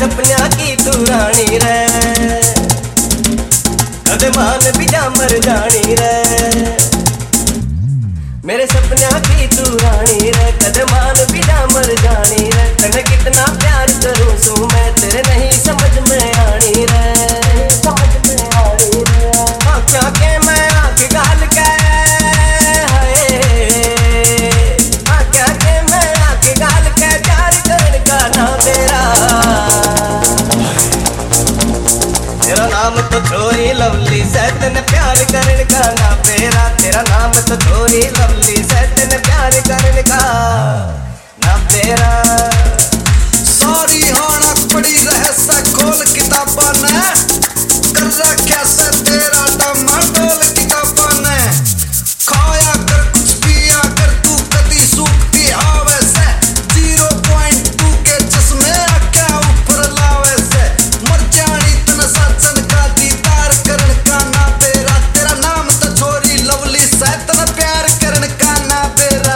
सपना की तू रानी रे, कदे मान भी जा मर जानी रे। मेरे सपना की तू रानी रे, कदे मान भी जा मर जानी रे। तने कितना प्यार करूं सू मैं, तेरे नहीं समझ में आनी रे, समझ में आनी रे। आँखों के मैं आँख गाल के, आँखों के मैं आँख गाल के प्यार करने का ना तेरा। तेरा नाम तो छोरी लवली से, तेने प्यार करने का ना तेरा। तेरा नाम तो छोरी लवली से, तेने प्यार करने का ना तेरा। सारी हाना पड़ी रहस्य खोल किताबा ने, कर रखा से तेरा टमाटोल किताबा ने। खाया कर कुछ पिया कर तू कदी सूखती आवे से, 0.2 के चश्मे आख्या ऊपर लावे से। मर जानी तन साचन का दीदार करन का ना तेरा। तेरा नाम तो छोरी लवली से, तन प्यार करन का ना तेरा।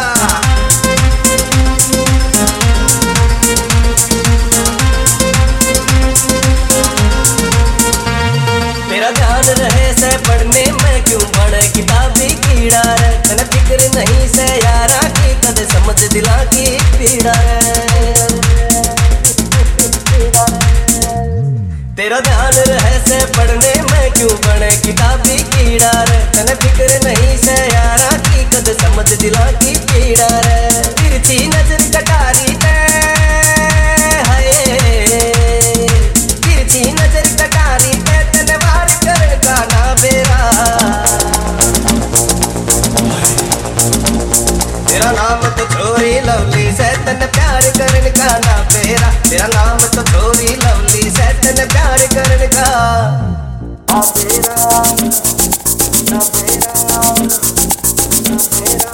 तेरा ध्यान रहे से पढ़ने में, क्यों पढ़े किताबी कीड़ा रे। तने फिक्र नहीं से यारा की, कदे समझ दिला की पीड़ा रे। तेरा ध्यान रहे से पढ़ने में, क्यों पढ़े किताबी कीड़ा रे। तने फिक्र नहीं से यारा की, कदे समझ दिला की पीड़ा रे। तिरछी नजर कटारी ते, हाय तिरछी नजर कटारी ते, तने वार करने का ना बेरा। तेरा नाम तो छोरी लवली से, तने प्यार करने का ना बेरा। तेरा नाम तो छोरी लवली से, तने प्यार करने का ना बेरा, ना बेरा, ना बेरा।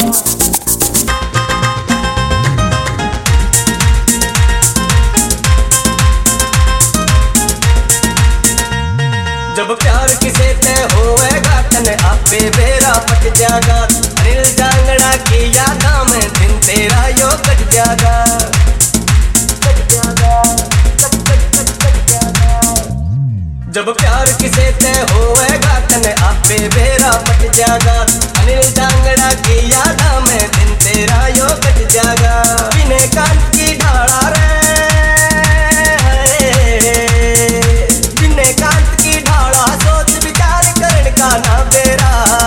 जब प्यार किसे ते होएगा, तने आपे बेरा पट जागा। अनिल जांगड़ा की यादा में दिन तेरा यो कट जागा, कट जागा, कट जागा। जब प्यार किसे ते होएगा, तने आपे बेरा पट जागा। अनिल जांगड़ा की यादा में दिन तेरा यो कट जागा। बिने कान की ढाला रे, बिने कांत की ढाला सोच विचार करने का ना बेरा।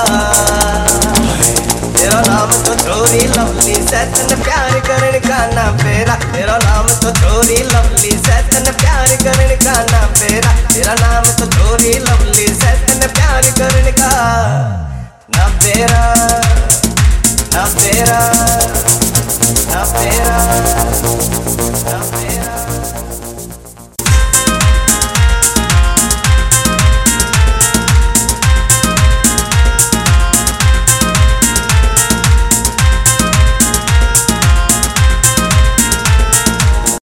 तेरा नाम तो छोरी लवली से, तने प्यार करने का ना बेरा। तेरा नाम तो छोरी लवली से, तने प्यार करने का ना बेरा। तेरा नाम तो छोरी लवली से, तने प्यार करने का ना बेरा, ना बेरा, ना बेरा, ना बेरा।